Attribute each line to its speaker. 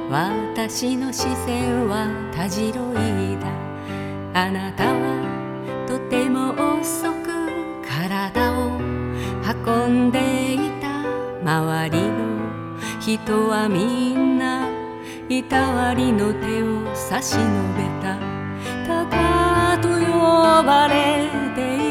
Speaker 1: 私の視線はたじろいだ。あなたはとても遅く体を運んでいた。周りの人はみんないたわりの手を差し伸べた。タカと呼ばれてい